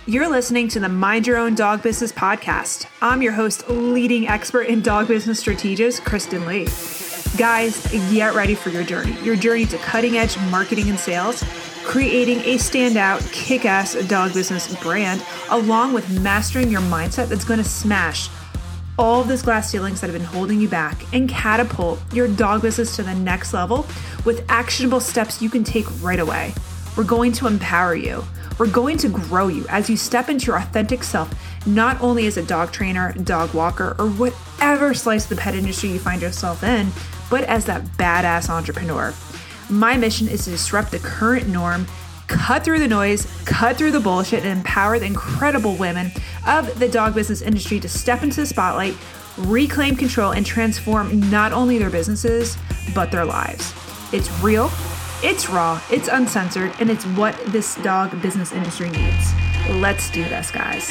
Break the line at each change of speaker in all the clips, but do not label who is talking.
You're listening to the Mind Your Own Dog Business podcast. I'm your host, leading expert in dog business strategist, Kristen Lee. Guys, get ready for your journey to cutting edge marketing and sales, creating a standout, kick-ass dog business brand, along with mastering your mindset that's going to smash all of those glass ceilings that have been holding you back and catapult your dog business to the next level with actionable steps you can take right away. We're going to empower you. We're going to grow you as you step into your authentic self, not only as a dog trainer, dog walker, or whatever slice of the pet industry you find yourself in, but as that badass entrepreneur. My mission is to disrupt the current norm, cut through the noise, cut through the bullshit, and empower the incredible women of the dog business industry to step into the spotlight, reclaim control, and transform not only their businesses, but their lives. It's real. It's raw, it's uncensored, and it's what this dog business industry needs. Let's do this, guys.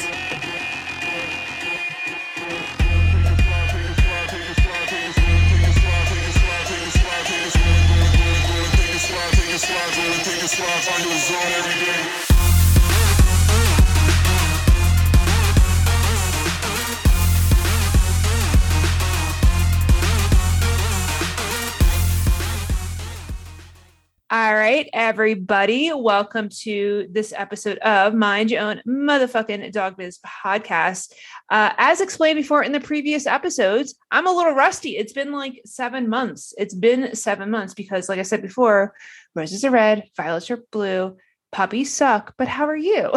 All right, everybody, welcome to this episode of Mind Your Own Motherfucking Dog Biz podcast. As explained before in the previous episodes, I'm a little rusty. It's been like 7 months. It's been 7 months because, like I said before, roses are red, violets are blue, puppies suck, but how are you?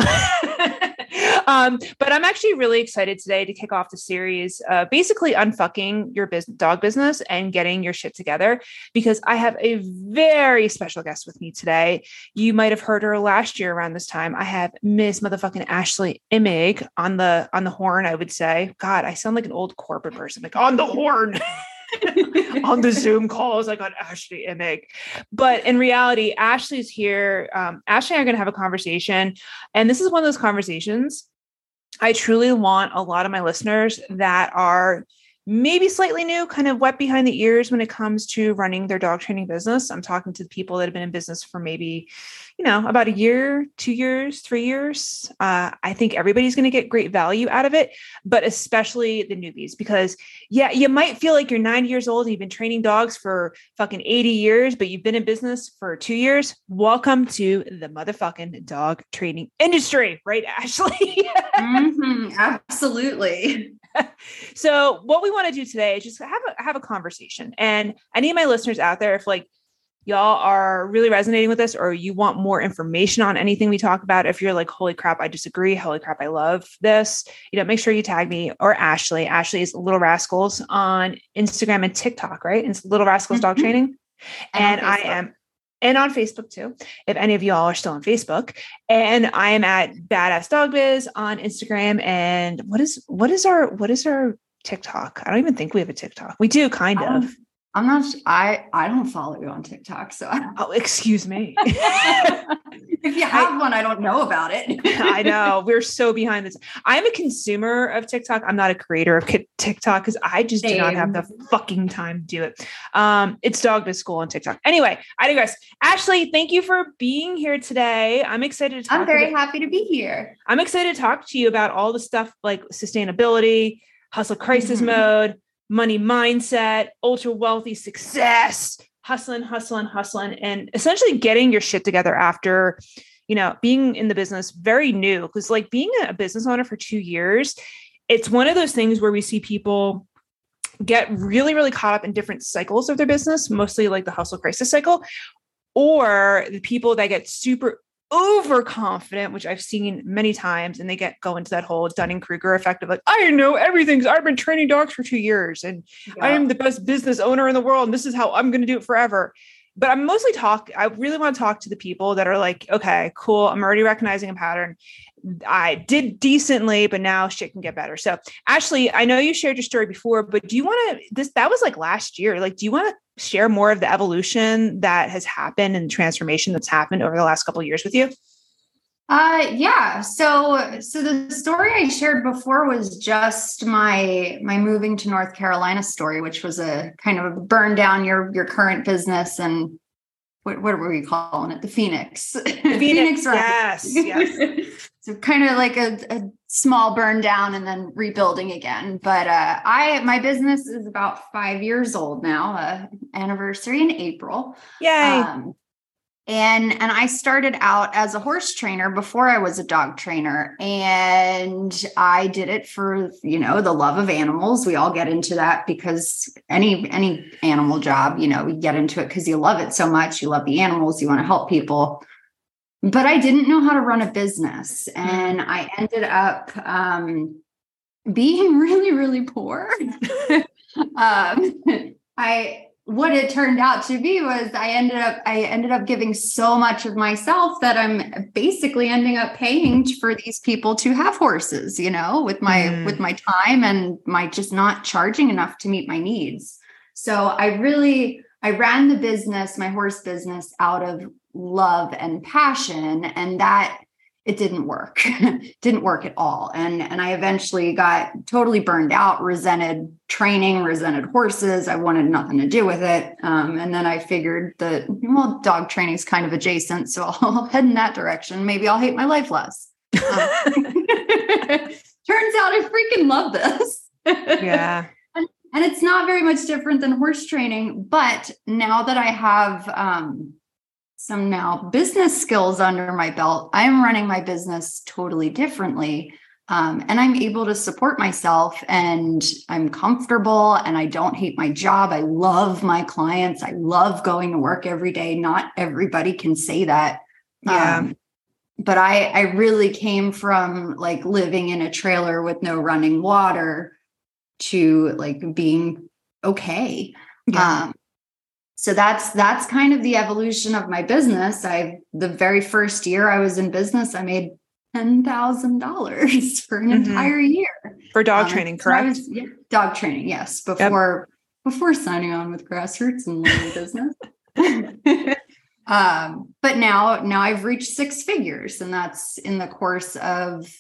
But I'm actually really excited today to kick off the series, basically unfucking your dog business and getting your shit together, because I have a very special guest with me today. You might have heard her last year around this time. I have Miss motherfucking Ashley Imig on the horn, I would say. God, I sound like an old corporate person, like on the horn. On the Zoom calls, I got Ashley Imig. But in reality, Ashley's here. Ashley and I are going to have a conversation. And this is one of those conversations I truly want a lot of my listeners that are maybe slightly new, kind of wet behind the ears when it comes to running their dog training business. I'm talking to the people that have been in business for maybe, about a year, 2 years, 3 years. I think everybody's going to get great value out of it, but especially the newbies, because you might feel like you're 90 years old and you've been training dogs for fucking 80 years, but you've been in business for 2 years. Welcome to the motherfucking dog training industry, right, Ashley?
Absolutely.
So what we want to do today is just have a conversation. And I need my listeners out there, if like y'all are really resonating with this, or you want more information on anything we talk about, if you're like, holy crap, I disagree. Holy crap, I love this. Make sure you tag me or Ashley. Ashley is Little Rascals on Instagram and TikTok, right? It's Little Rascals Dog Training. And I am, and on Facebook too, if any of y'all are still on Facebook. And I am at Badass Dog Biz on Instagram. And what is our TikTok? I don't even think we have a TikTok. We do, kind of.
I'm not, I don't follow you on TikTok. So
oh, excuse me.
If you have one, I don't know about it.
I know, we're so behind this. I'm a consumer of TikTok. I'm not a creator of TikTok because I just do not have the fucking time to do it. It's Dog Biz School on TikTok. Anyway, I digress. Ashley, thank you for being here today. I'm excited to talk.
I'm very happy to be here.
I'm excited to talk to you about all the stuff like sustainability, hustle crisis mode, money mindset, ultra wealthy success, hustling, and essentially getting your shit together after, being in the business very new. Because like being a business owner for 2 years, it's one of those things where we see people get really, really caught up in different cycles of their business, mostly like the hustle crisis cycle, or the people that get super overconfident, which I've seen many times, and they go into that whole Dunning-Kruger effect of like, I know everything. I've been training dogs for 2 years and I am the best business owner in the world. And this is how I'm going to do it forever. But I'm mostly I really want to talk to the people that are like, okay, cool. I'm already recognizing a pattern. I did decently, but now shit can get better. So Ashley, I know you shared your story before, but do you want to, that was like last year. Like, do you want to share more of the evolution that has happened and transformation that's happened over the last couple of years with you?
Yeah. So the story I shared before was just my moving to North Carolina story, which was a kind of a burn down your current business and what were we calling it? The Phoenix.
Phoenix, yes.
So kind of like a small burn down and then rebuilding again. But my business is about 5 years old now, anniversary in April.
Yay.
And I started out as a horse trainer before I was a dog trainer. And I did it for, the love of animals. We all get into that because any animal job, we get into it because you love it so much. You love the animals, you want to help people. But I didn't know how to run a business. And I ended up being really, really poor. What it turned out to be was I ended up giving so much of myself that I'm basically ending up paying for these people to have horses, with my time and my just not charging enough to meet my needs. So I ran the business, my horse business, out of love and passion, and that it didn't work. Didn't work at all. And I eventually got totally burned out, resented training, resented horses. I wanted nothing to do with it. And then I figured that, dog training is kind of adjacent. So I'll head in that direction. Maybe I'll hate my life less. Turns out I freaking love this.
Yeah.
And it's not very much different than horse training. But now that I have, some now business skills under my belt, I'm running my business totally differently. And I'm able to support myself and I'm comfortable and I don't hate my job. I love my clients. I love going to work every day. Not everybody can say that.
Yeah.
But I really came from like living in a trailer with no running water to like being okay.
Yeah.
So that's kind of the evolution of my business. The very first year I was in business, I made $10,000 for an entire year.
For dog training, correct?
Dog training, yes. Before signing on with Grassroots and learning business. But now I've reached six figures, and that's in the course of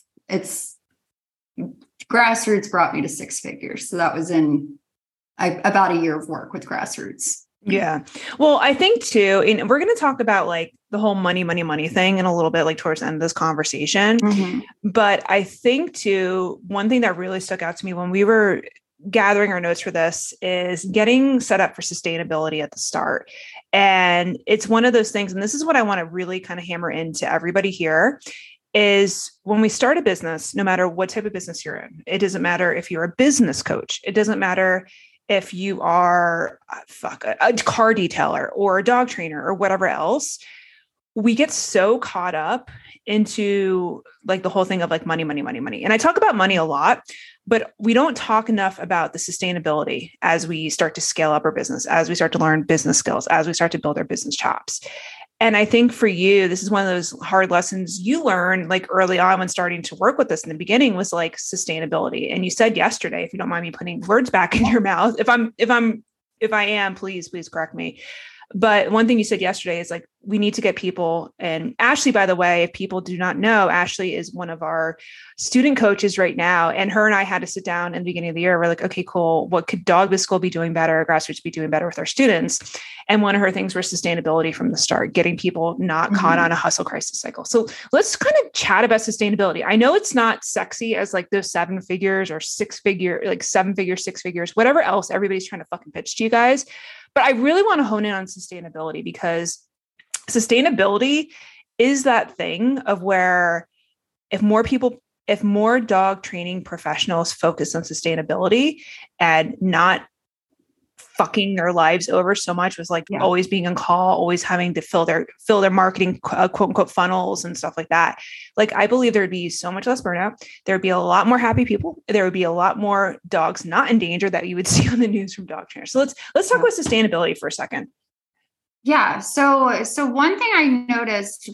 Grassroots brought me to six figures. So that was in about a year of work with Grassroots.
Yeah. Well, I think too, and we're going to talk about like the whole money thing in a little bit, like towards the end of this conversation. Mm-hmm. But I think too, one thing that really stuck out to me when we were gathering our notes for this is getting set up for sustainability at the start. And it's one of those things, and this is what I want to really kind of hammer into everybody here, is when we start a business, no matter what type of business you're in, it doesn't matter if you're a business coach, it doesn't matter if you are a car detailer or a dog trainer or whatever else, we get so caught up into like the whole thing of like money. And I talk about money a lot, but we don't talk enough about the sustainability as we start to scale up our business, as we start to learn business skills, as we start to build our business chops. And I think for you, this is one of those hard lessons you learned like early on when starting to work with this in the beginning was like sustainability. And you said yesterday, if you don't mind me putting words back in your mouth, if I am, please correct me. But one thing you said yesterday is like, we need to get people. And Ashley, by the way, if people do not know, Ashley is one of our student coaches right now. And her and I had to sit down in the beginning of the year. We're like, okay, cool. What could Dog Biz School be doing better? Grassroots be doing better with our students? And one of her things was sustainability from the start, getting people not caught on a hustle crisis cycle. So let's kind of chat about sustainability. I know it's not sexy as like those 7 figures or 6 figure, like 7 figures, 6 figures, whatever else everybody's trying to fucking pitch to you guys. But I really want to hone in on sustainability because sustainability is that thing of where if more dog training professionals focus on sustainability and not fucking their lives over so much with like always being on call, always having to fill their marketing quote unquote funnels and stuff like that. Like I believe there'd be so much less burnout. There'd be a lot more happy people. There would be a lot more dogs not in danger that you would see on the news from dog trainers. So let's talk about sustainability for a second.
Yeah. So one thing I noticed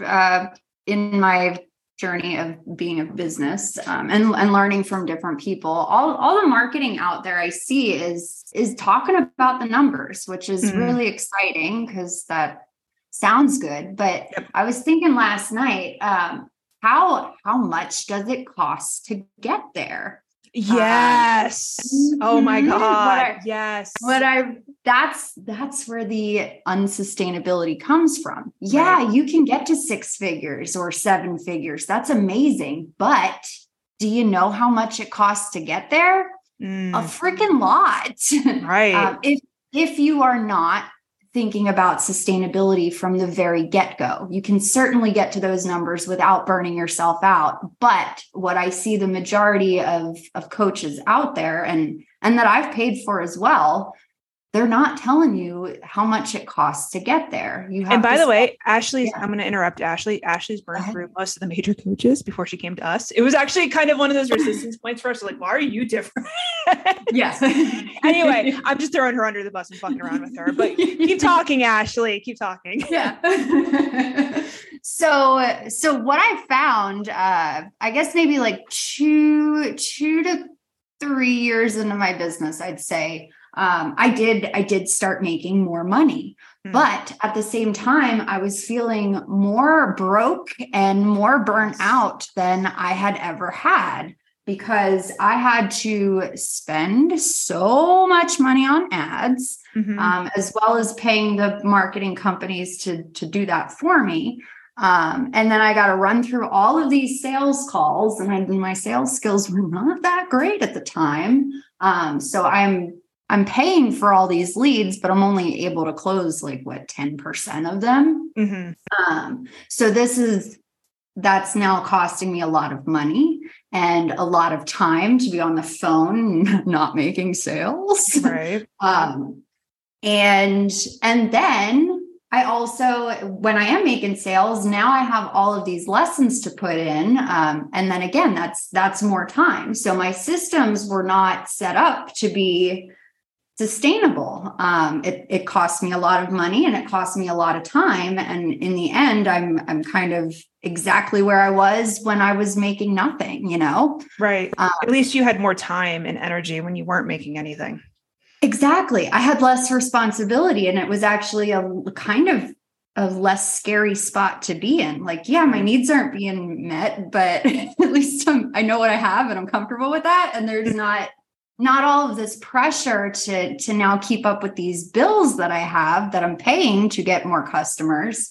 in my journey of being a business and learning from different people, all the marketing out there I see is talking about the numbers, which is really exciting because that sounds good. But I was thinking last night, how much does it cost to get there?
Yes. Oh my God. Yes.
That's where the unsustainability comes from. Yeah, right. You can get to 6 figures or 7 figures. That's amazing. But do you know how much it costs to get there? A freaking lot.
Right.
If you are not thinking about sustainability from the very get-go, you can certainly get to those numbers without burning yourself out. But what I see the majority of coaches out there and that I've paid for as well, they're not telling you how much it costs to get there. You have
and by the way, Ashley's, I'm going to interrupt Ashley. Ashley's burned through most of the major coaches before she came to us. It was actually kind of one of those resistance points for us. Like, why are you different?
Yes.
Anyway, I'm just throwing her under the bus and fucking around with her, but keep talking, Ashley, keep talking.
Yeah. So what I found, I guess maybe like two to 3 years into my business, I'd say, I did start making more money, but at the same time, I was feeling more broke and more burnt out than I had ever had because I had to spend so much money on ads, as well as paying the marketing companies to do that for me. And then I got to run through all of these sales calls, and my sales skills were not that great at the time. So I'm paying for all these leads, but I'm only able to close 10% of them. So that's now costing me a lot of money and a lot of time to be on the phone, not making sales.
Right.
And then I also, when I am making sales, now I have all of these lessons to put in. And then again, that's more time. So my systems were not set up to be sustainable. It cost me a lot of money and it cost me a lot of time. And in the end, I'm kind of exactly where I was when I was making nothing, Right.
At least you had more time and energy when you weren't making anything.
Exactly. I had less responsibility, and it was actually a kind of a less scary spot to be in. My needs aren't being met, but at least I know what I have and I'm comfortable with that. And there's not all of this pressure to now keep up with these bills that I have that I'm paying to get more customers.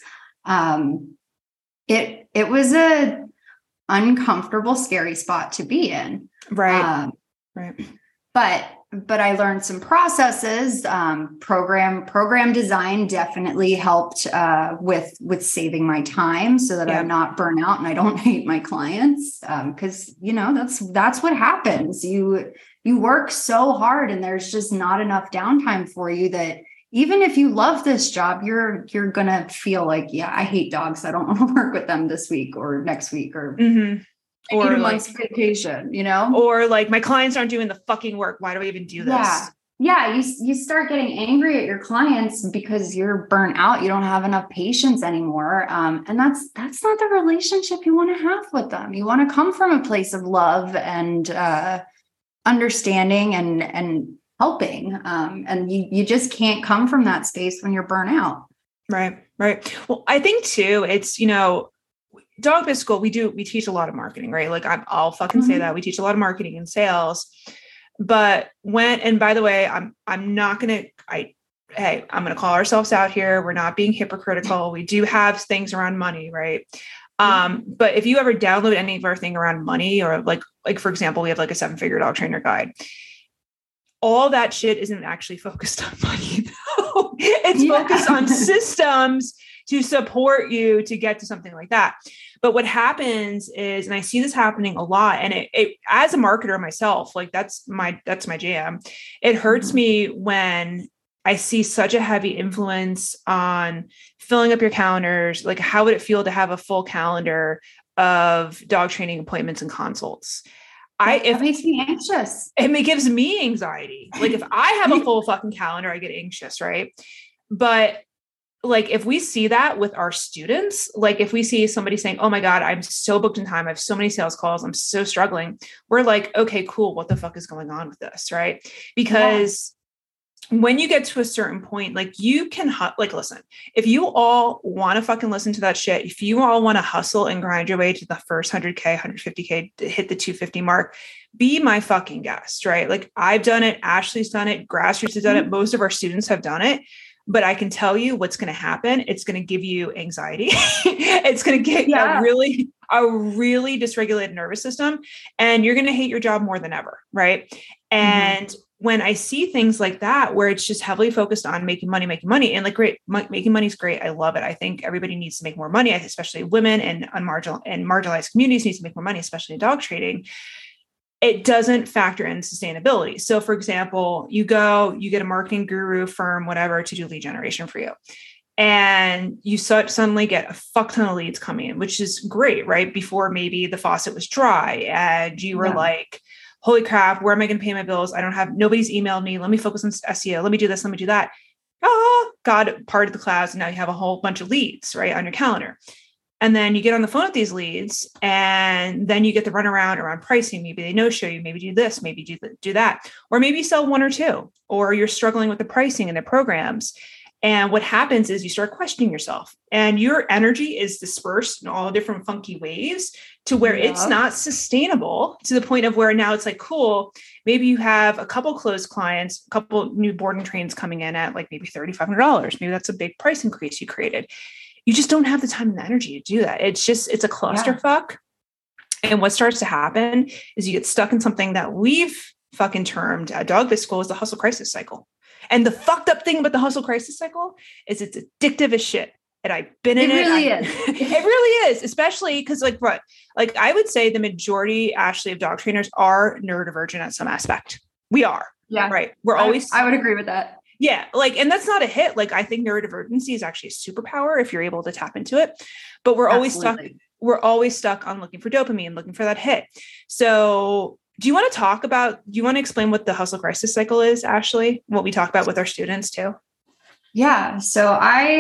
It was a uncomfortable, scary spot to be in.
Right. Right.
But I learned some processes. Program design definitely helped with saving my time so that I'm not burnt out and I don't hate my clients. Because that's what happens. You work so hard and there's just not enough downtime for you that even if you love this job, you're gonna feel like, I hate dogs. I don't want to work with them this week or next week or a month's vacation,
or my clients aren't doing the fucking work. Why do I even do this?
Yeah. You start getting angry at your clients because you're burnt out. You don't have enough patience anymore. And that's not the relationship you want to have with them. You want to come from a place of love and understanding and helping. And you just can't come from that space when you're burnt out.
Right. Well, I think too, it's, Dog Biz School, we teach a lot of marketing, right? I'll fucking say that we teach a lot of marketing and sales, but and by the way, I'm going to call ourselves out here. We're not being hypocritical. We do have things around money, right? But if you ever download any of our thing around money or like, for example, we have a 7-figure dog trainer guide. All that shit isn't actually focused on money. Though. It's focused on systems to support you to get to something like that. But what happens is, and I see this happening a lot, and it as a marketer myself, that's my jam. It hurts me when I see such a heavy influence on filling up your calendars. How would it feel to have a full calendar of dog training appointments and consults?
It makes me anxious.
It gives me anxiety. If I have a full fucking calendar, I get anxious, right? But if we see that with our students, if we see somebody saying, oh my God, I'm so booked in time. I have so many sales calls. I'm so struggling. We're like, okay, cool. What the fuck is going on with this? Right. Because when you get to a certain point, like you can, like, listen, if you all want to fucking listen to that shit, if you all want to hustle and grind your way to the first 100K, 150K to hit the 250 mark, be my fucking guest, right? Like I've done it. Ashley's done it. Grassroots has done it. Most of our students have done it. But I can tell you what's going to happen. It's going to give you anxiety. It's going to get a really dysregulated nervous system, and you're going to hate your job more than ever. Right. And when I see things like that, where it's just heavily focused on making money, and like, great, making money is great. I love it. I think everybody needs to make more money, especially women and marginalized communities needs to make more money, especially in dog trading. It doesn't factor in sustainability. So for example, you get a marketing guru firm, whatever, to do lead generation for you. And you suddenly get a fuck ton of leads coming in, which is great, right? Before maybe the faucet was dry and you were like, holy crap, where am I going to pay my bills? Nobody's emailed me. Let me focus on SEO. Let me do this. Let me do that. Oh, God parted the clouds. And now you have a whole bunch of leads, right, on your calendar. And then you get on the phone with these leads, and then you get the runaround around pricing. Maybe they no-show you, maybe do this, maybe do that, or maybe you sell one or two, or you're struggling with the pricing and the programs. And what happens is you start questioning yourself, and your energy is dispersed in all different funky ways to where it's not sustainable, to the point of where now it's like, cool, maybe you have a couple closed clients, a couple new board and trains coming in at like maybe $3,500. Maybe that's a big price increase you created. You just don't have the time and the energy to do that. It's a clusterfuck. And what starts to happen is you get stuck in something that we've fucking termed at Dog Biz School as the hustle crisis cycle. And the fucked up thing about the hustle crisis cycle is it's addictive as shit. And I've been in it. It really is. It really is, especially because like I would say the majority, Ashley, of dog trainers are neurodivergent at some aspect. We are. Yeah. Right.
I would agree with that.
Yeah. Like, and that's not a hit. Like, I think neurodivergency is actually a superpower if you're able to tap into it, but we're always stuck on looking for dopamine, looking for that hit. So do you want to explain what the hustle crisis cycle is, Ashley? What we talk about with our students too?
Yeah. So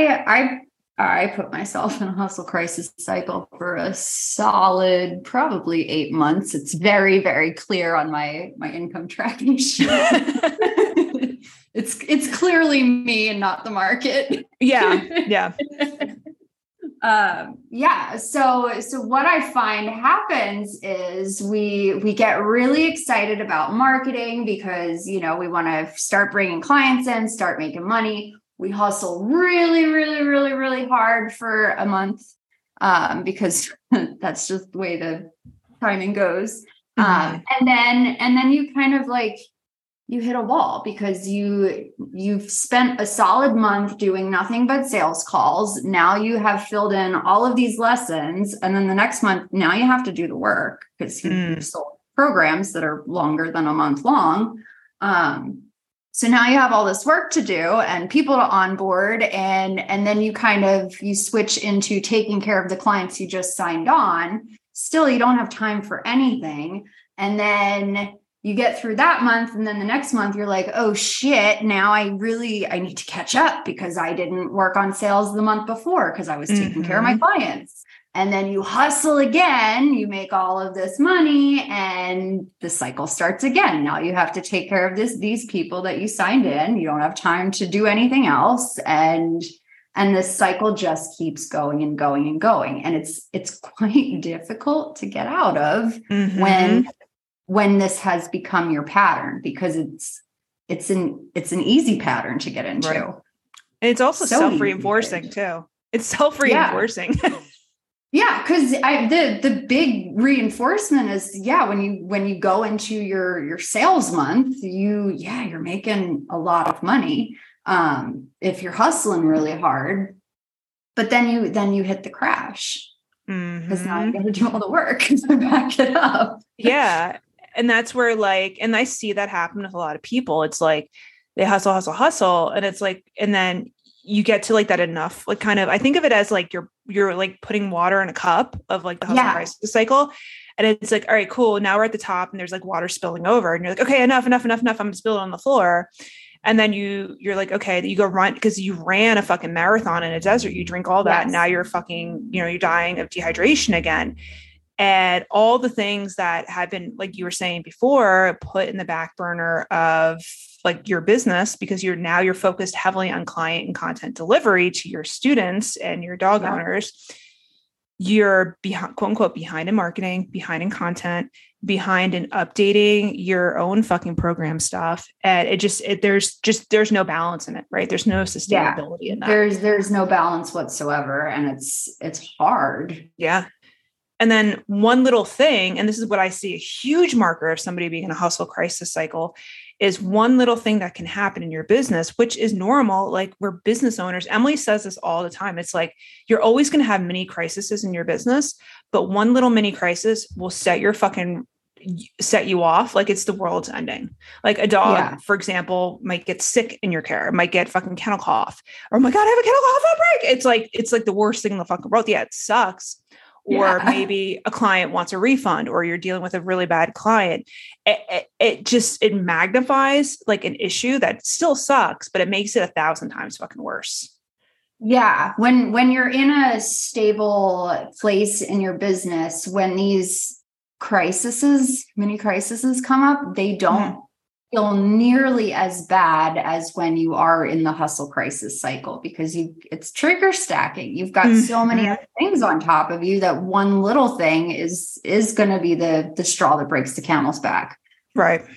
I put myself in a hustle crisis cycle for a solid, probably 8 months. It's very, very clear on my income tracking sheet. It's clearly me and not the market.
Yeah.
So what I find happens is we get really excited about marketing because, we want to start bringing clients in, start making money. We hustle really, really, really, really hard for a month because that's just the way the timing goes. And then you kind of like, you hit a wall because you've spent a solid month doing nothing but sales calls. Now you have filled in all of these lessons. And then the next month, now you have to do the work because you've sold programs that are longer than a month long. So now you have all this work to do and people to onboard. And then you switch into taking care of the clients you just signed on. Still, you don't have time for anything. And then you get through that month, and then the next month you're like, oh shit, now I need to catch up because I didn't work on sales the month before because I was taking care of my clients. And then you hustle again, you make all of this money, and the cycle starts again. Now you have to take care of these people that you signed in. You don't have time to do anything else. And this cycle just keeps going and going and going. And it's quite difficult to get out of when this has become your pattern, because it's an easy pattern to get into.
Right. And it's also self-reinforcing too. It's self-reinforcing.
Yeah. Cause the big reinforcement is, when you go into your sales month, you're making a lot of money. If you're hustling really hard, but then you hit the crash because now you got to do all the work to back it up.
Yeah. And that's where and I see that happen with a lot of people. It's like they hustle. And it's like, and then you get to like that enough, like kind of, I think of it as like, you're like putting water in a cup of like the hustle crisis cycle. And it's like, all right, cool. Now we're at the top and there's like water spilling over and you're like, okay, enough. I'm spilling on the floor. And then you're like, okay, you go run because you ran a fucking marathon in a desert. You drink all that. Yes. And now you're fucking, you're dying of dehydration again. And all the things that had been, like you were saying before, put in the back burner of like your business, because you're focused heavily on client and content delivery to your students and your dog owners, you're behind, quote unquote, behind in marketing, behind in content, behind in updating your own fucking program stuff. And there's no balance in it, right? There's no sustainability in that.
There's no balance whatsoever. And it's hard.
Yeah. And then one little thing, and this is what I see a huge marker of somebody being in a hustle crisis cycle, is one little thing that can happen in your business, which is normal. Like, we're business owners. Emily says this all the time. It's like, you're always going to have mini crises in your business, but one little mini crisis will set you off. Like, it's the world's ending. Like, a dog, for example, might get sick in your care, might get fucking kennel cough, or, oh my God, I have a kennel cough outbreak. It's like the worst thing in the fucking world. Yeah, it sucks. Or maybe a client wants a refund, or you're dealing with a really bad client. It magnifies like an issue that still sucks, but it makes it 1,000 times fucking worse.
Yeah. When you're in a stable place in your business, when these mini crises come up, they don't feel nearly as bad as when you are in the hustle crisis cycle, because it's trigger stacking. You've got so many other things on top of you that one little thing is going to be the straw that breaks the camel's back.
Right.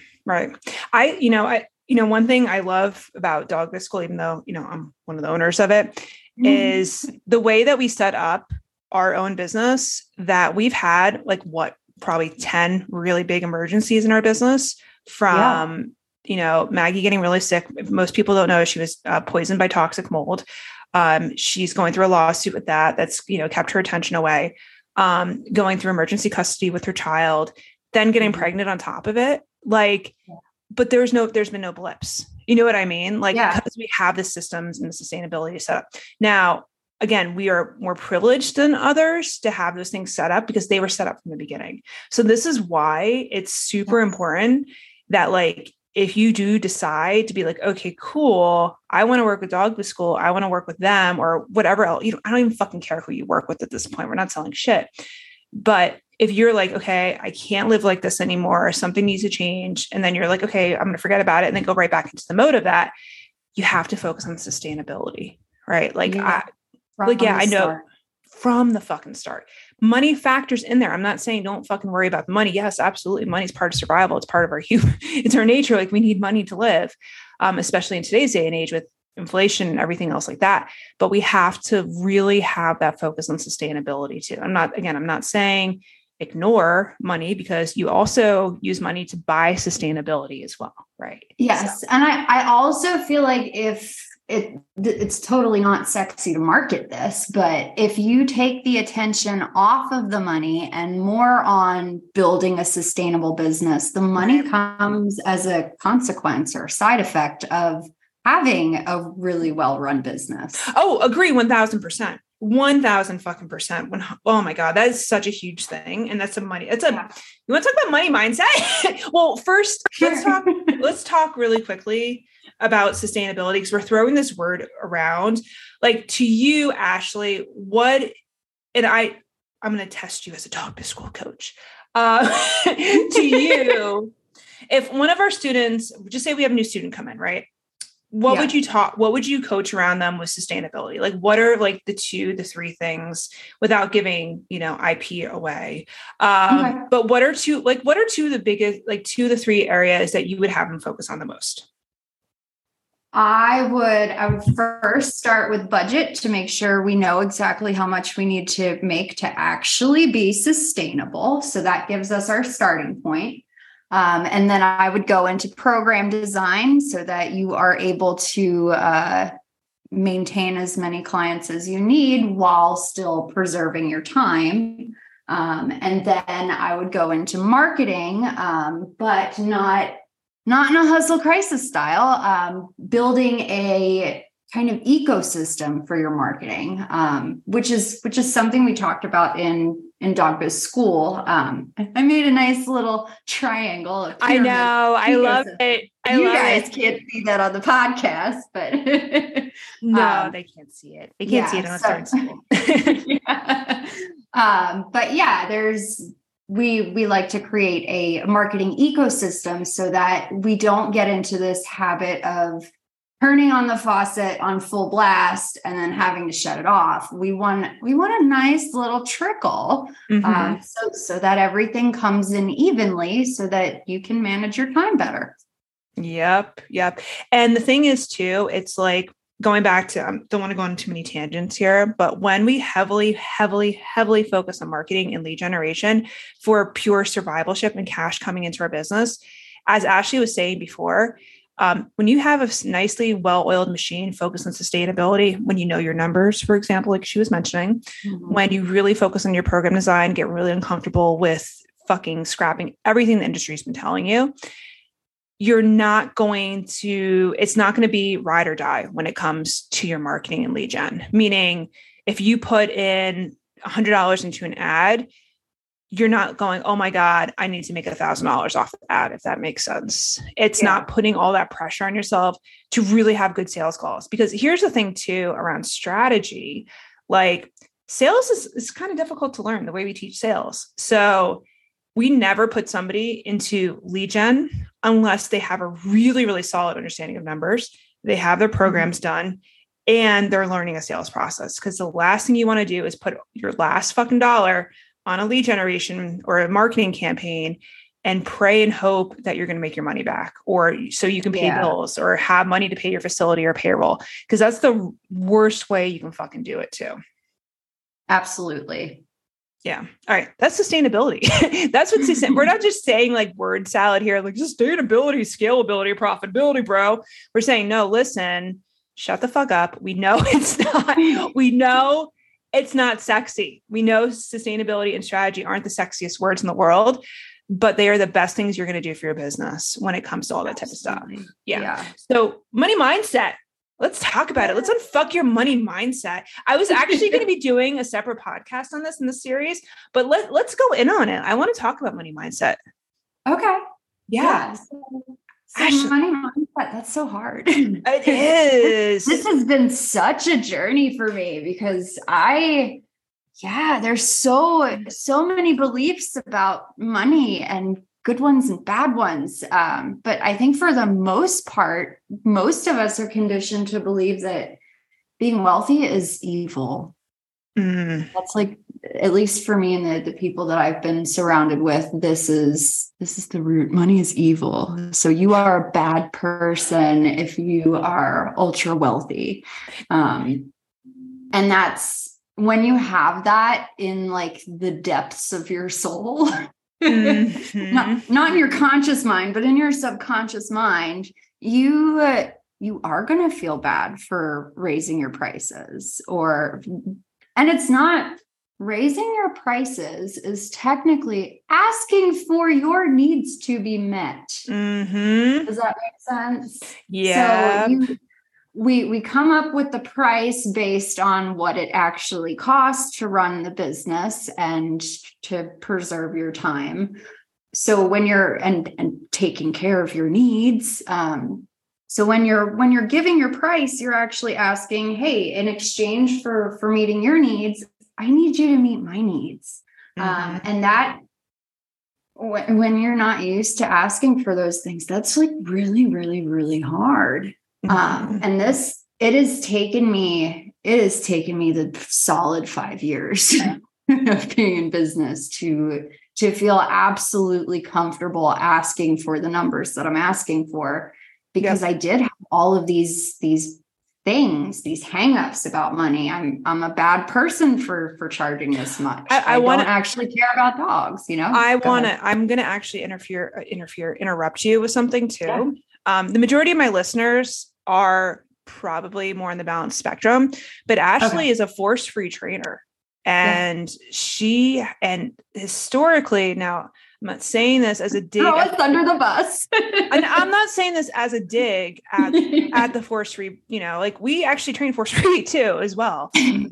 One thing I love about Dog Biz School, even though, I'm one of the owners of it, is the way that we set up our own business, that we've had probably 10 really big emergencies in our business, from, Maggie getting really sick. If most people don't know, she was poisoned by toxic mold. She's going through a lawsuit with that. That's, kept her attention away, going through emergency custody with her child, then getting pregnant on top of it. But there's been no blips. You know what I mean? Because we have the systems and the sustainability set up. Now, again, we are more privileged than others to have those things set up, because they were set up from the beginning. So this is why it's super important that, if you do decide to be like, okay, cool, I want to work with Dog Biz School, I want to work with them, or whatever else, I don't even fucking care who you work with at this point. We're not selling shit. But if you're like, okay, I can't live like this anymore, something needs to change, and then you're like, okay, I'm going to forget about it, and then go right back into the mode of that, you have to focus on sustainability, right? I know from the fucking start, money factors in there. I'm not saying don't fucking worry about the money. Yes, absolutely. Money's part of survival. It's part of our it's our nature. Like, we need money to live, especially in today's day and age with inflation and everything else like that. But we have to really have that focus on sustainability too. I'm not saying ignore money, because you also use money to buy sustainability as well. Right.
Yes. So. And I also feel like it's totally not sexy to market this, but if you take the attention off of the money and more on building a sustainable business, the money comes as a consequence or side effect of having a really well-run business.
Oh, agree. 1,000%. 1,000 fucking percent. Oh my God, that is such a huge thing. And that's you want to talk about money mindset? Well, first let's talk really quickly about sustainability, because we're throwing this word around. To you, Ashley, I'm going to test you as a Dog Biz School coach. To you, if one of our students, just say we have a new student come in, right? What would you coach around them with sustainability? What are the 2-3 things, without giving, IP away? But what are two of the biggest, 2 to 3 areas that you would have them focus on the most?
I would first start with budget, to make sure we know exactly how much we need to make to actually be sustainable. So that gives us our starting point. And then I would go into program design, so that you are able to maintain as many clients as you need while still preserving your time. And then I would go into marketing, but not in a hustle crisis style, building a kind of ecosystem for your marketing, which is something we talked about in Dog Biz School. I made a nice little triangle.
I know. I love it.
You guys can't see that on the podcast, but
no, they can't see it. They can't see it unless they're in school.
But yeah, there's we like to create a marketing ecosystem so that we don't get into this habit of turning on the faucet on full blast and then having to shut it off. We want a nice little trickle, so that everything comes in evenly so that you can manage your time better.
Yep. And the thing is too, it's like going back to, I don't want to go on too many tangents here, but when we heavily focus on marketing and lead generation for pure survivalship and cash coming into our business, as Ashley was saying before, when you have a nicely well-oiled machine focused on sustainability, when you know your numbers, for example, like she was mentioning, when you really focus on your program design, get really uncomfortable with fucking scrapping everything the industry's been telling you, it's not going to be ride or die when it comes to your marketing and lead gen. Meaning if you put in $100 into an ad, you're not going, oh my God, I need to make $1,000 off the ad, if that makes sense. It's not putting all that pressure on yourself to really have good sales calls. Because here's the thing too, around strategy, like sales is kind of difficult to learn the way we teach sales. So we never put somebody into lead gen unless they have a really, really solid understanding of numbers. They have their programs done and they're learning a sales process. Because the last thing you want to do is put your last fucking dollar on a lead generation or a marketing campaign and pray and hope that you're going to make your money back, or so you can pay bills or have money to pay your facility or payroll. Because that's the worst way you can fucking do it too.
Absolutely.
Yeah. All right. That's sustainability. That's what we're not just saying like word salad here, like sustainability, scalability, profitability, bro. We're saying, no, listen, shut the fuck up. We know it's not sexy. We know sustainability and strategy aren't the sexiest words in the world, but they are the best things you're going to do for your business when it comes to all that type of stuff. Yeah. So money mindset. Let's talk about it. Let's unfuck your money mindset. I was actually going to be doing a separate podcast on this in the series, but let's go in on it. I want to talk about money mindset.
Okay.
Yeah.
So money mindset, that's so hard.
It is.
This has been such a journey for me because there's so many beliefs about money and good ones and bad ones. But I think for the most part, most of us are conditioned to believe that being wealthy is evil. That's like, at least for me and the people that I've been surrounded with, this is the root. Money is evil. So you are a bad person if you are ultra wealthy. And that's when you have that in like the depths of your soul. Not in your conscious mind, but in your subconscious mind, you are going to feel bad for raising your prices, and it's not raising your prices is technically asking for your needs to be met. Does that make sense?
Yeah.
So we come up with the price based on what it actually costs to run the business and to preserve your time. So when you're and taking care of your needs, so when you're giving your price, you're actually asking, hey, in exchange for meeting your needs, I need you to meet my needs. And that when you're not used to asking for those things, that's like really, really, really hard. And it has taken me the solid 5 years of being in business to feel absolutely comfortable asking for the numbers that I'm asking for, because I did have all of these things, these hangups about money. I'm a bad person for charging this much. I don't actually care about dogs, I'm
going to actually interrupt you with something too. Yeah. The majority of my listeners are probably more on the balanced spectrum, but Ashley is a force-free trainer. And and historically, now I'm not saying this as a dig.
Throw us under the bus.
And I'm not saying this as a dig at the force-free, like we actually train force-free too, as well.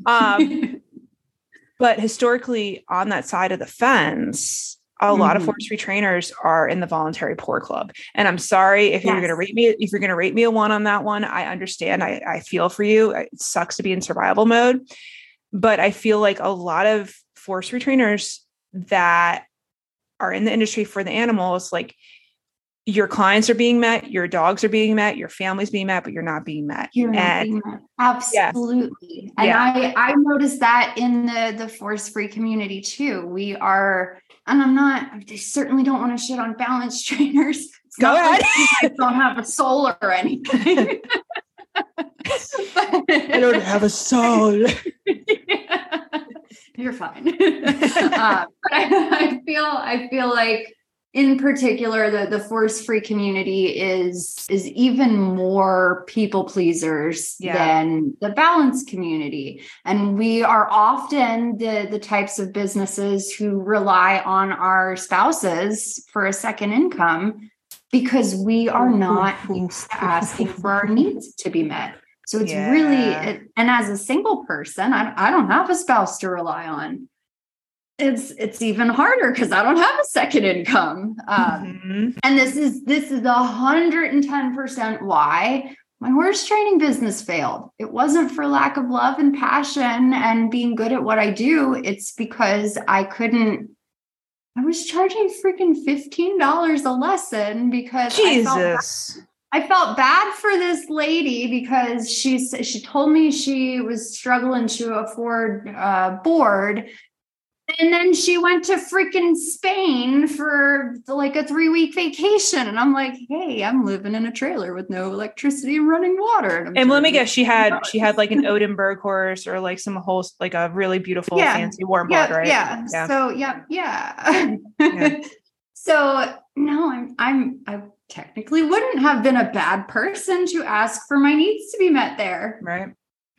But historically on that side of the fence, a lot of force-free trainers are in the voluntary poor club. And I'm sorry if you're going to rate me, if you're going to rate me a 1 on that one, I understand. I feel for you. It sucks to be in survival mode, but I feel like a lot of force-free trainers that are in the industry for the animals, like your clients are being met, your dogs are being met, your family's being met, but you're not being met.
You're not being met. Absolutely. And I noticed that in the force-free community too. We are, and I certainly don't want to shit on balance trainers.
Go ahead.
I don't have a soul or anything.
I don't have a soul.
You're fine. But I feel like, in particular, the force-free community is even more people pleasers than the balance community. And we are often the types of businesses who rely on our spouses for a second income because we are not used to asking for our needs to be met. So it's really, and as a single person, I don't have a spouse to rely on. It's even harder because I don't have a second income. And this is 110% why my horse training business failed. It wasn't for lack of love and passion and being good at what I do. It's because I was charging freaking $15 a lesson because I felt bad for this lady because she told me she was struggling to afford board. And then she went to freaking Spain for like a 3-week vacation. And I'm like, hey, I'm living in a trailer with no electricity and running water.
And let me guess, she had like an Odenberg horse or like some whole, like a really beautiful, fancy warm blood, right?
Yeah. So, So no, I technically wouldn't have been a bad person to ask for my needs to be met there.
Right.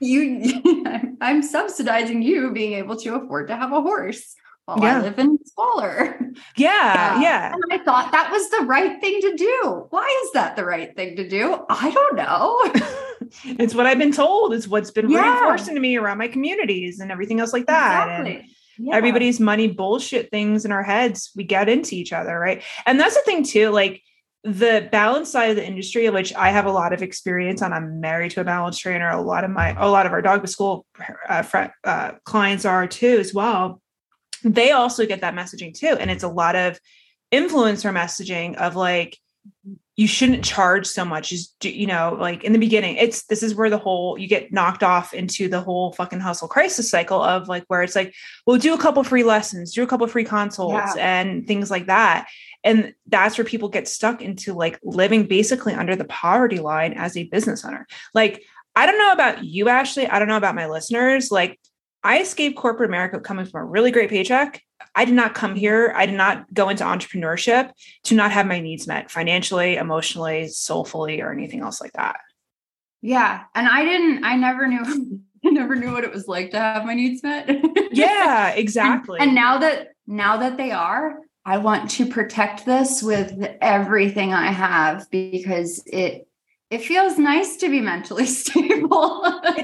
I'm subsidizing you being able to afford to have a horse while I live in squalor.
Yeah.
And I thought that was the right thing to do. Why is that the right thing to do? I don't know.
It's what I've been told. It's what's been reinforced to me around my communities and everything else like that.
Exactly.
And everybody's money bullshit things in our heads. We get into each other, right? And that's the thing too, like, the balance side of the industry, which I have a lot of experience on. I'm married to a balance trainer. A lot of our dog school clients are too, as well. They also get that messaging too. And it's a lot of influencer messaging of like, you shouldn't charge so much, like in the beginning, this is where you get knocked off into the whole fucking hustle crisis cycle of like, where it's like, well, do a couple free lessons, do a couple free consults and things like that. And that's where people get stuck into like living basically under the poverty line as a business owner. Like, I don't know about you, Ashley. I don't know about my listeners. Like, I escaped corporate America coming from a really great paycheck. I did not come here. I did not go into entrepreneurship to not have my needs met financially, emotionally, soulfully, or anything else like that.
Yeah. And I never knew what it was like to have my needs met.
Yeah, exactly.
And now that they are, I want to protect this with everything I have because it feels nice to be mentally stable.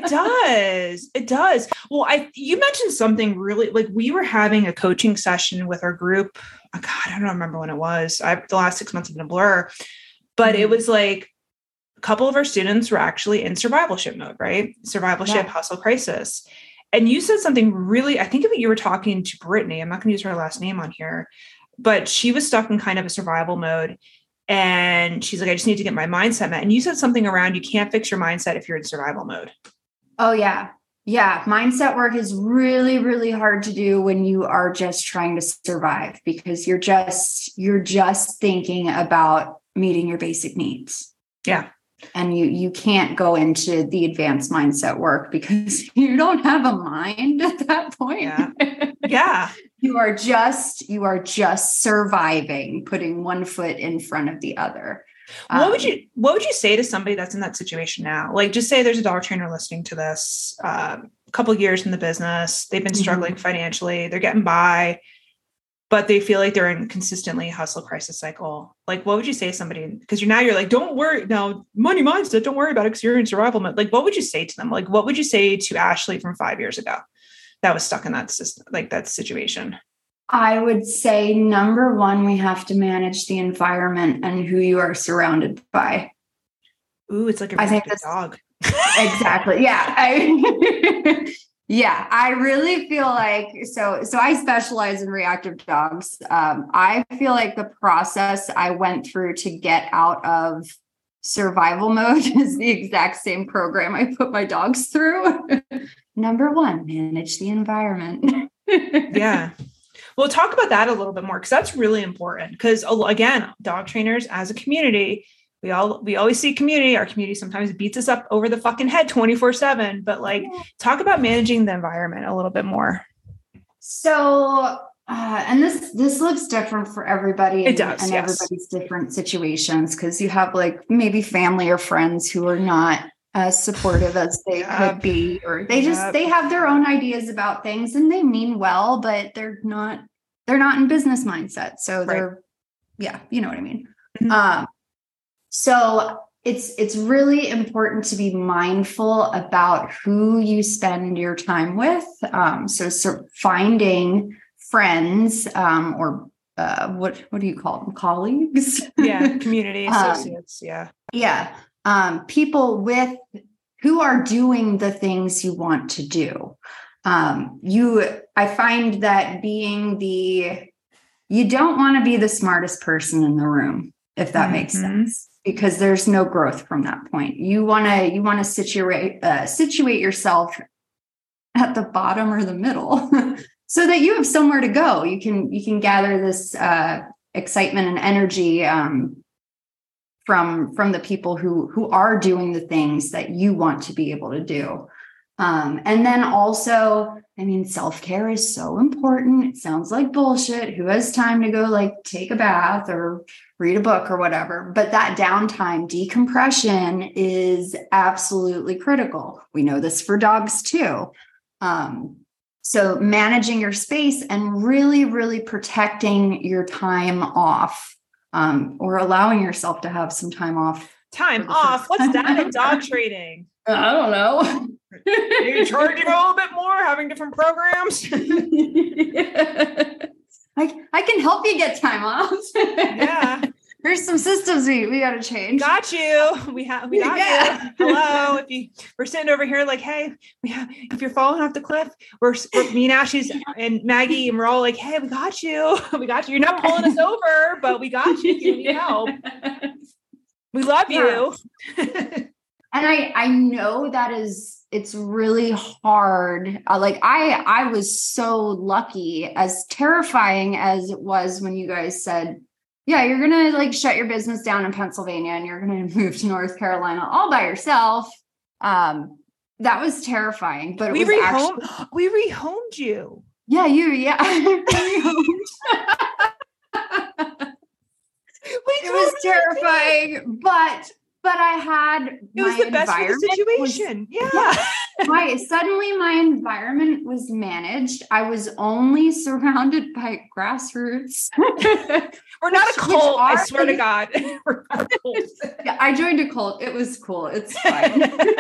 It does. Well, you mentioned something really, like, we were having a coaching session with our group. Oh God, I don't remember when it was. The last 6 months have been a blur, but it was like a couple of our students were actually in survivalship mode, right? Survivalship, hustle crisis. And you said something really, I think you were talking to Brittany. I'm not going to use her last name on here, but she was stuck in kind of a survival mode. And she's like, I just need to get my mindset met. And you said something around, you can't fix your mindset if you're in survival mode.
Oh yeah. Yeah. Mindset work is really, really hard to do when you are just trying to survive because you're just thinking about meeting your basic needs.
Yeah.
And you can't go into the advanced mindset work because you don't have a mind at that point.
Yeah.
You are just surviving, putting one foot in front of the other.
What would you say to somebody that's in that situation now? Like, just say there's a dog trainer listening to this, a couple of years in the business, they've been struggling financially, they're getting by, but they feel like they're in consistently hustle crisis cycle. Like, what would you say to somebody? Because you're like, don't worry now, money mindset, don't worry about it because you're in survival mode. Like, what would you say to them? Like, what would you say to Ashley from 5 years ago that was stuck in that system, like that situation?
I would say, number one, we have to manage the environment and who you are surrounded by.
Ooh, it's like a dog.
Exactly. Yeah. Yeah, I really feel like so I specialize in reactive dogs. I feel like the process I went through to get out of survival mode is the exact same program I put my dogs through. Number one, manage the environment.
Yeah. We'll talk about that a little bit more because that's really important. Because again, dog trainers as a community, we always see community. Our community sometimes beats us up over the fucking head 24/7. But like, talk about managing the environment a little bit more.
So, and this looks different for everybody.
It does,
and
yes.
everybody's different situations because you have like maybe family or friends who are not as supportive as they could be, or they have their own ideas about things and they mean well, but they're not in business mindset. So yeah, you know what I mean? Mm-hmm. So it's really important to be mindful about who you spend your time with. So finding friends, or what do you call them? Colleagues?
Yeah. Community associates. Yeah.
Yeah. People who are doing the things you want to do. I find that you don't want to be the smartest person in the room, if that makes sense, because there's no growth from that point. You want to situate yourself at the bottom or the middle so that you have somewhere to go. You can gather this excitement and energy, from the people who are doing the things that you want to be able to do. And then also, I mean, self-care is so important. It sounds like bullshit. Who has time to go like take a bath or read a book or whatever? But that downtime, decompression is absolutely critical. We know this for dogs too. So managing your space and really, really protecting your time off. Or allowing yourself to have some time off.
Time off? What's that in dog training?
I don't know.
Are you charging a little bit more, having different programs?
I can help you get time off.
Yeah.
There's some systems we got to change.
Got you. We got you. Hello. We're sitting over here like, hey, if you're falling off the cliff, we're me and Ashley and Maggie, and we're all like, hey, we got you. We got you. You're not pulling us over, but we got you if you need help. We love you.
And I know it's really hard. Like I was so lucky, as terrifying as it was when you guys said, yeah, you're going to like shut your business down in Pennsylvania and you're going to move to North Carolina all by yourself. That was terrifying, but we
rehomed you.
Yeah, it was terrifying, but I had
it was the best for the situation.
Suddenly my environment was managed. I was only surrounded by grassroots.
We're not a cult, I swear to God. We're not a cult.
Yeah, I joined a cult. It was cool. It's fine.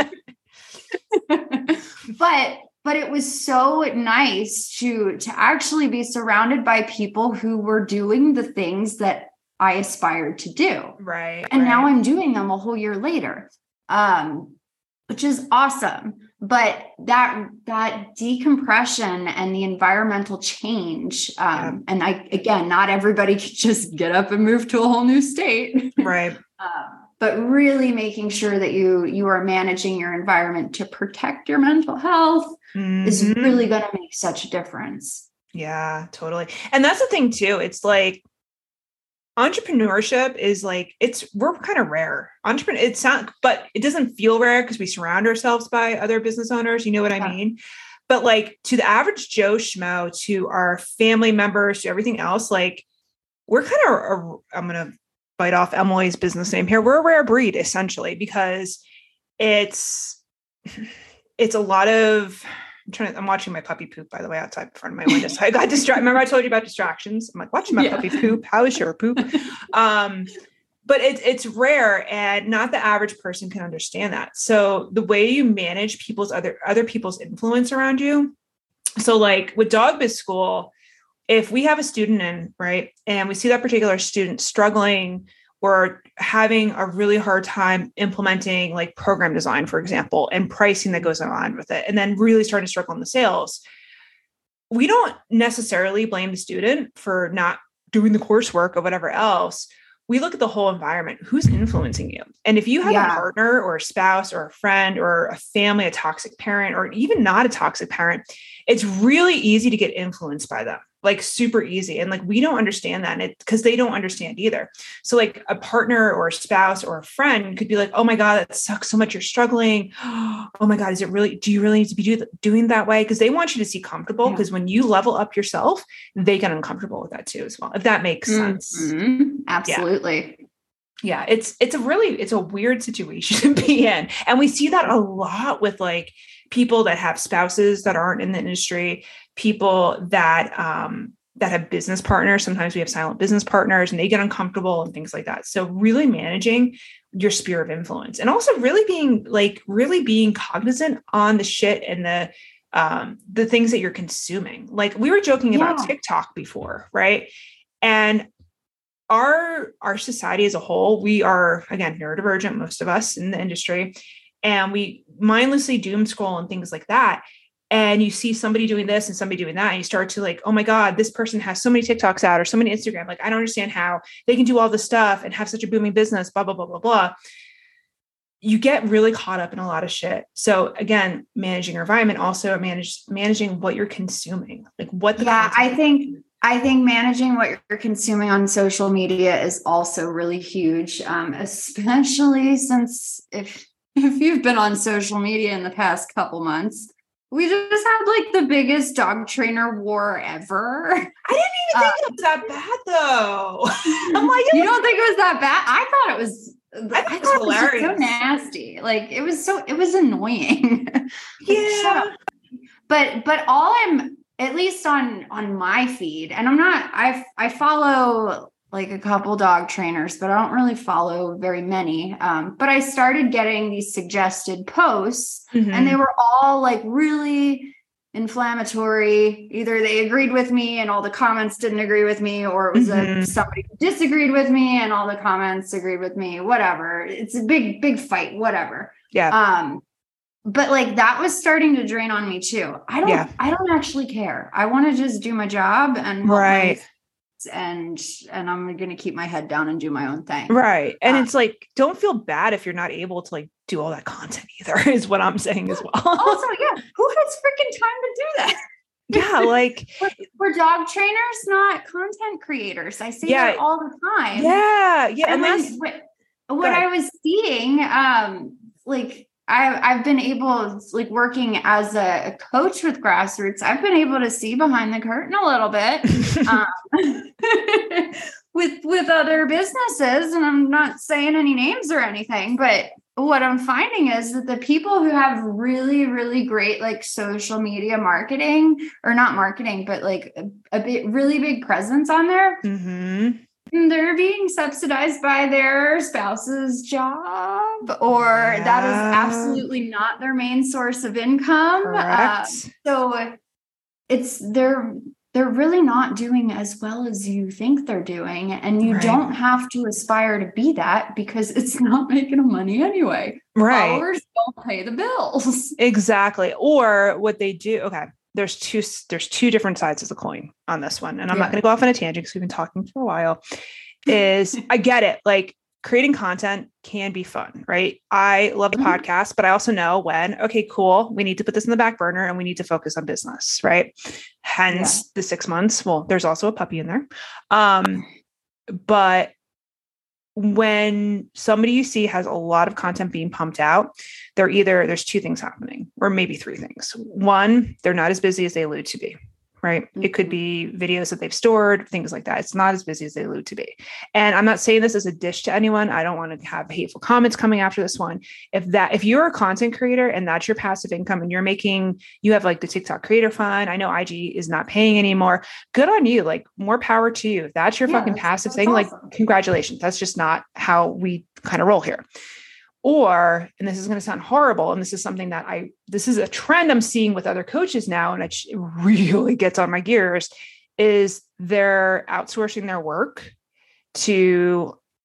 But it was so nice to actually be surrounded by people who were doing the things that I aspired to do.
Right.
And now I'm doing them a whole year later, which is awesome. But that decompression and the environmental change, and not everybody can just get up and move to a whole new state.
Right.
But really making sure that you are managing your environment to protect your mental health is really going to make such a difference.
Yeah, totally. And that's the thing too. It's like, entrepreneurship is like, we're kind of rare. But it doesn't feel rare because we surround ourselves by other business owners. You know what I mean? But like to the average Joe Schmo, to our family members, to everything else, like we're kind of, I'm going to bite off Emily's business name here. We're a rare breed essentially, because it's a lot of, I'm watching my puppy poop, by the way, outside in front of my window. So I got distracted. Remember I told you about distractions? I'm like, watching my puppy poop. How is your poop? But it's rare, and not the average person can understand that. So the way you manage other people's influence around you. So like with Dog Biz School, if we have a student in, right, and we see that particular student struggling or having a really hard time implementing like program design, for example, and pricing that goes along with it, and then really starting to struggle in the sales, we don't necessarily blame the student for not doing the coursework or whatever else. We look at the whole environment. Who's influencing you? And if you have a partner or a spouse or a friend or a family, a toxic parent, or even not a toxic parent, it's really easy to get influenced by them, like super easy. And like, we don't understand that because they don't understand either. So like a partner or a spouse or a friend could be like, oh my God, that sucks so much. You're struggling. Oh my God, do you really need to be doing that way? Because they want you to see comfortable, because when you level up yourself, they get uncomfortable with that too, as well. If that makes sense.
Absolutely.
Yeah. It's a weird situation to be in. And we see that a lot with like people that have spouses that aren't in the industry, people that have business partners. Sometimes we have silent business partners and they get uncomfortable and things like that. So really managing your sphere of influence, and also really being cognizant on the shit and the things that you're consuming. Like we were joking about TikTok before, right? And our society as a whole, we are, again, neurodivergent, most of us in the industry, and we mindlessly doom scroll and things like that. And you see somebody doing this and somebody doing that, and you start to like, oh my God, this person has so many TikToks out or so many Instagram. Like, I don't understand how they can do all this stuff and have such a booming business, blah, blah, blah, blah, blah. You get really caught up in a lot of shit. So again, managing your environment, also managing what you're consuming, like what the
I think managing what you're consuming on social media is also really huge, especially since if you've been on social media in the past couple months, we just had like the biggest dog trainer war ever.
I didn't even think it was that bad though. I'm like,
you don't think it was that bad? I thought it was
hilarious.
It was so nasty. Like it was annoying.
Yeah.
Shut up. But all I'm, at least on my feed, and I follow like a couple dog trainers, but I don't really follow very many. But I started getting these suggested posts, and they were all like really inflammatory. Either they agreed with me and all the comments didn't agree with me, or it was somebody who disagreed with me and all the comments agreed with me, whatever. It's a big fight, whatever.
Yeah.
But like that was starting to drain on me too. I don't actually care. I want to just do my job and and I'm going to keep my head down and do my own thing.
Right. And it's like, don't feel bad if you're not able to like do all that content either, is what I'm saying as well.
Also, who has freaking time to do that?
Yeah. Like
we're dog trainers, not content creators. I say that all the time.
Yeah. Yeah.
And what I was seeing, like, I've been able, like working as a coach with Grassroots, I've been able to see behind the curtain a little bit with other businesses. And I'm not saying any names or anything, but what I'm finding is that the people who have really, really great, like social media marketing, or not marketing, but like a bit really big presence on there, they're being subsidized by their spouse's job, or that is absolutely not their main source of income. So they're really not doing as well as you think they're doing. And you don't have to aspire to be that, because it's not making them money anyway.
Right.
Followers don't pay the bills.
Exactly. Or what they do. Okay. There's two different sides of the coin on this one. And I'm not going to go off on a tangent because we've been talking for a while. I get it. Like creating content can be fun, right? I love the podcast, but I also know when, okay, cool, we need to put this in the back burner and we need to focus on business, right? Hence the 6 months. Well, there's also a puppy in there. But when somebody you see has a lot of content being pumped out, there's two things happening, or maybe three things. One, they're not as busy as they allude to be, right? It could be videos that they've stored, things like that. It's not as busy as they allude to be. And I'm not saying this as a dish to anyone. I don't want to have hateful comments coming after this one. If you're a content creator and that's your passive income and you have like the TikTok creator fund, I know IG is not paying anymore. Good on you. Like more power to you. If that's your fucking passive thing, awesome. Like congratulations. That's just not how we kind of roll here. Or, and this is going to sound horrible, and this is something that this is a trend I'm seeing with other coaches now, and it really gets on my gears, is they're outsourcing their work to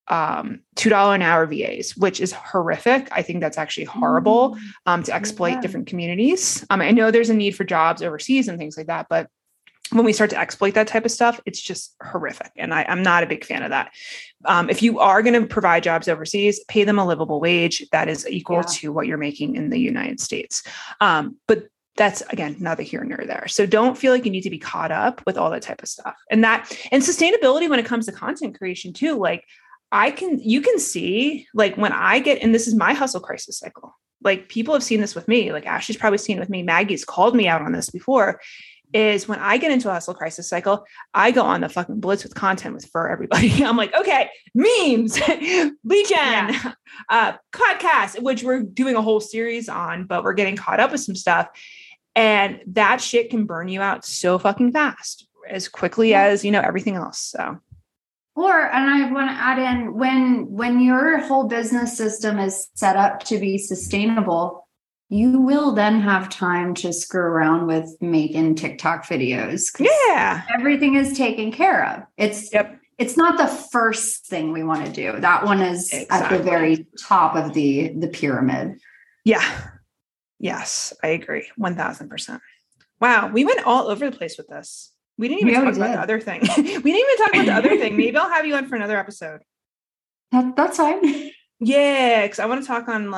$2 an hour VAs, which is horrific. I think that's actually horrible to exploit different communities. I know there's a need for jobs overseas and things like that, but when we start to exploit that type of stuff, it's just horrific. And I'm not a big fan of that. If you are going to provide jobs overseas, pay them a livable wage that is equal to what you're making in the United States. But that's, again, neither here nor there. So don't feel like you need to be caught up with all that type of stuff. And sustainability when it comes to content creation too, like you can see, like when I get, and this is my hustle crisis cycle, like people have seen this with me, like Ashley's probably seen it with me. Maggie's called me out on this before, is when I get into a hustle crisis cycle, I go on the fucking blitz with content for everybody. I'm like, okay, memes, lead gen, podcast, which we're doing a whole series on, but we're getting caught up with some stuff. And that shit can burn you out so fucking fast, as quickly as, everything else. So.
And I want to add in, when your whole business system is set up to be sustainable, you will then have time to screw around with making TikTok videos.
Yeah.
Everything is taken care of. It's not the first thing we want to do. That one is at the very top of the pyramid.
Yeah. Yes, I agree. 1000%. Wow. We went all over the place with this. We didn't even talk about the other thing. Maybe I'll have you on for another episode.
That's fine.
Yeah. Cause I want to talk on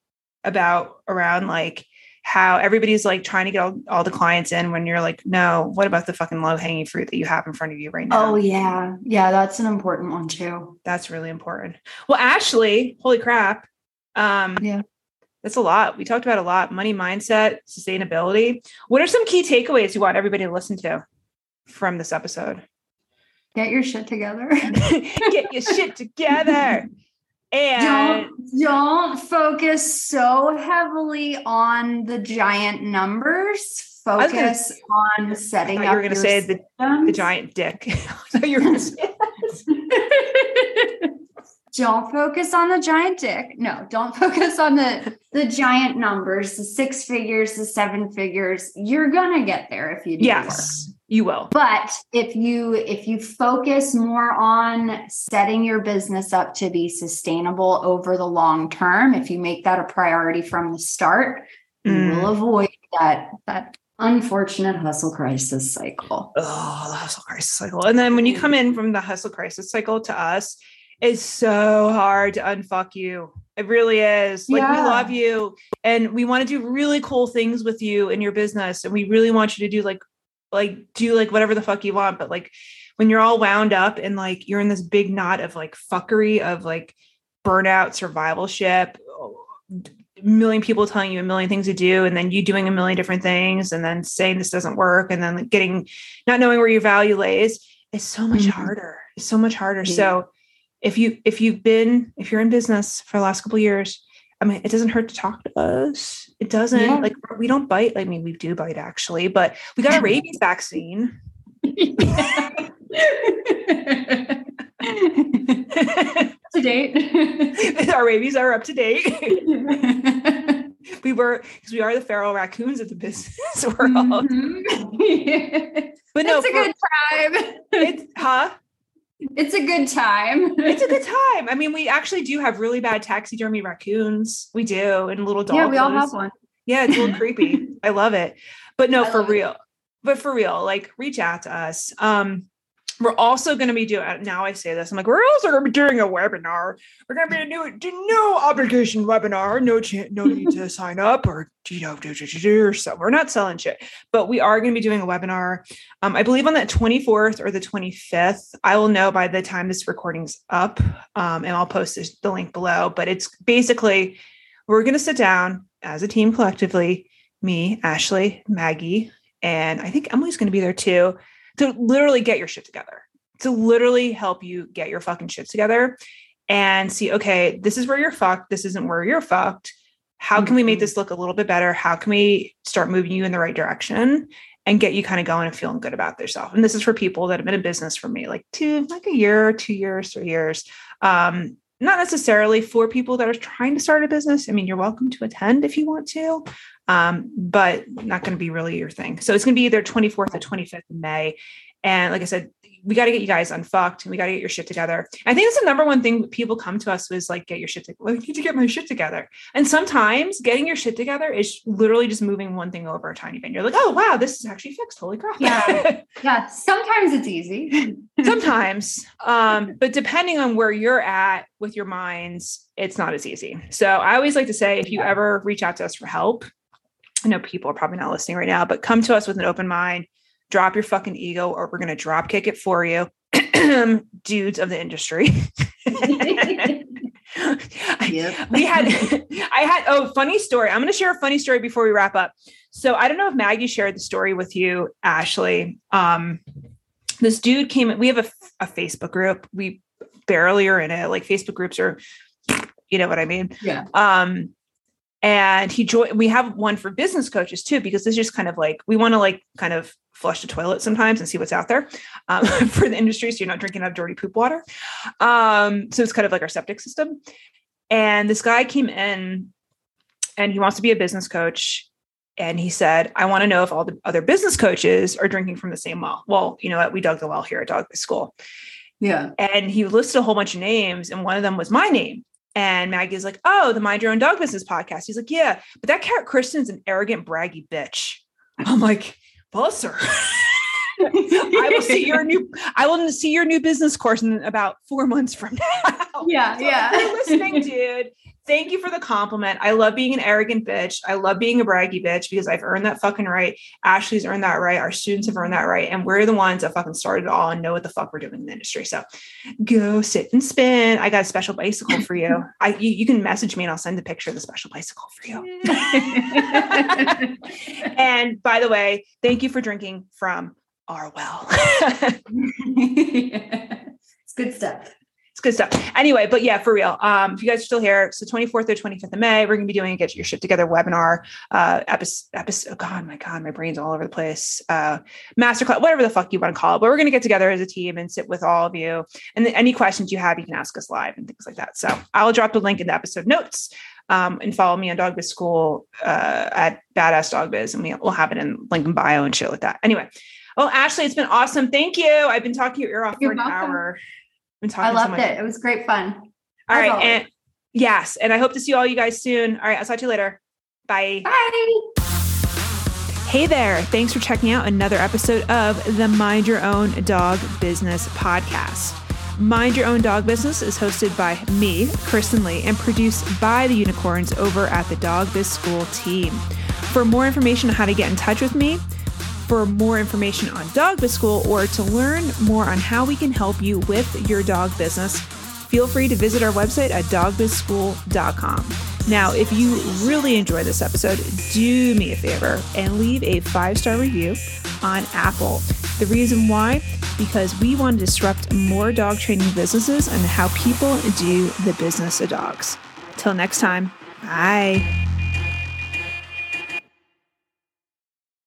around how everybody's like trying to get all the clients in when you're like, no, what about the fucking low hanging fruit that you have in front of you right now?
Oh yeah. Yeah. That's an important one too.
That's really important. Well, Ashley, holy crap. That's a lot. We talked about a lot: money mindset, sustainability. What are some key takeaways you want everybody to listen to from this episode?
Get your shit together.
Get your shit together. And
don't focus so heavily on the giant numbers. Focus on setting up. You were going to say
the giant dick. I thought you were going to say that.
Don't focus on the giant dick. No, don't focus on the giant numbers, the 6 figures, the 7 figures. You're going to get there if you do work.
You will.
But if you focus more on setting your business up to be sustainable over the long term, if you make that a priority from the start, you will avoid that unfortunate hustle crisis cycle.
Oh, the hustle crisis cycle. And then when you come in from the hustle crisis cycle to us, it's so hard to unfuck you. It really is. We love you and we want to do really cool things with you in your business. And we really want you to do whatever the fuck you want. But like when you're all wound up and like you're in this big knot of like fuckery of like burnout survivalship, a million people telling you a million things to do, and then you doing a million different things and then saying this doesn't work, and then like not knowing where your value lays, is so much harder. It's so much harder. Yeah. So if you're in business for the last couple of years, I mean, it doesn't hurt to talk to us. It doesn't we don't bite. I mean, we do bite actually, but we got a rabies vaccine.
To date.
Our rabies are up to date. Because we are the feral raccoons of the business world. But no,
it's a good time. It's a good time.
It's a good time. I mean, we actually do have really bad taxidermy raccoons. We do. And little dogs.
Yeah, we all have one.
Yeah, it's a little creepy. I love it. But no, for real, like reach out to us. We're also going to be doing, now I say this, I'm like, we're also going to be doing a webinar. We're going to be no obligation webinar, no need to sign up or, or so. We're not selling shit, but we are going to be doing a webinar. I believe on the 24th or the 25th, I will know by the time this recording's up, and I'll post the link below, but it's basically, we're going to sit down as a team collectively, me, Ashley, Maggie, and I think Emily's going to be there too, to literally get your shit together, to literally help you get your fucking shit together and see, okay, this is where you're fucked. This isn't where you're fucked. How can we make this look a little bit better? How can we start moving you in the right direction and get you kind of going and feeling good about yourself? And this is for people that have been in business for me, like a year, 2 years, 3 years. Not necessarily for people that are trying to start a business. I mean, you're welcome to attend if you want to, but not going to be really your thing. So it's going to be either 24th or 25th of May. And like I said, we got to get you guys unfucked and we got to get your shit together. I think that's the number one thing people come to us was like, get your shit together. Well, I need to get my shit together. And sometimes getting your shit together is literally just moving one thing over a tiny bit. You're like, oh, wow, this is actually fixed. Holy crap.
Yeah. Yeah. Sometimes it's easy.
Sometimes. But depending on where you're at with your minds, it's not as easy. So I always like to say, if you ever reach out to us for help, I know people are probably not listening right now, but come to us with an open mind, drop your fucking ego, or we're going to drop kick it for you. Dudes of the industry. Funny story. I'm going to share a funny story before we wrap up. So I don't know if Maggie shared the story with you, Ashley. This dude came in, we have a Facebook group. We barely are in it. Like Facebook groups are, you know what I mean? Yeah. And he joined, we have one for business coaches too, because it's just kind of like, we want to like kind of flush the toilet sometimes and see what's out there for the industry. So you're not drinking out dirty poop water. So it's kind of like our septic system. And this guy came in and he wants to be a business coach. And he said, I want to know if all the other business coaches are drinking from the same well. Well, you know what? We dug the well here at Dog Biz School. Yeah. And he listed a whole bunch of names. And one of them was my name. And Maggie's like, oh, the Mind Your Own Dog Business podcast. He's like, yeah, but that Kat Kristen's an arrogant, braggy bitch. I'm like, well, sir, I will see your new business course in about 4 months from now. Yeah. So yeah. If you're listening, dude. Thank you for the compliment. I love being an arrogant bitch. I love being a braggy bitch because I've earned that fucking right. Ashley's earned that right. Our students have earned that right. And we're the ones that fucking started it all and know what the fuck we're doing in the industry. So go sit and spin. I got a special bicycle for you. You can message me and I'll send a picture of the special bicycle for you. And by the way, thank you for drinking from our well.
It's good stuff.
Good stuff. Anyway, but yeah, for real. If you guys are still here, so 24th or 25th of May, we're going to be doing a Get Your Shit Together webinar, episode. Oh my God, my brain's all over the place. Masterclass, whatever the fuck you want to call it. But we're going to get together as a team and sit with all of you. And any questions you have, you can ask us live and things like that. So I'll drop the link in the episode notes and follow me on Dog Biz School at Badass Dog Biz. And we'll have it in link in bio and shit like that. Anyway, well, Ashley, it's been awesome. Thank you. I've been talking your ear off for an hour.
I loved it. It was great fun.
All right. And yes. And I hope to see all you guys soon. All right. I'll talk to you later. Bye.
Bye.
Hey there. Thanks for checking out another episode of the Mind Your Own Dog Business podcast. Mind Your Own Dog Business is hosted by me, Kristen Lee, and produced by the unicorns over at the Dog Biz School team. For more information on how to get in touch with me, for more information on Dog Biz School, or to learn more on how we can help you with your dog business, feel free to visit our website at dogbizschool.com. Now, if you really enjoyed this episode, do me a favor and leave a 5-star review on Apple. The reason why? Because we want to disrupt more dog training businesses and how people do the business of dogs. Till next time, bye.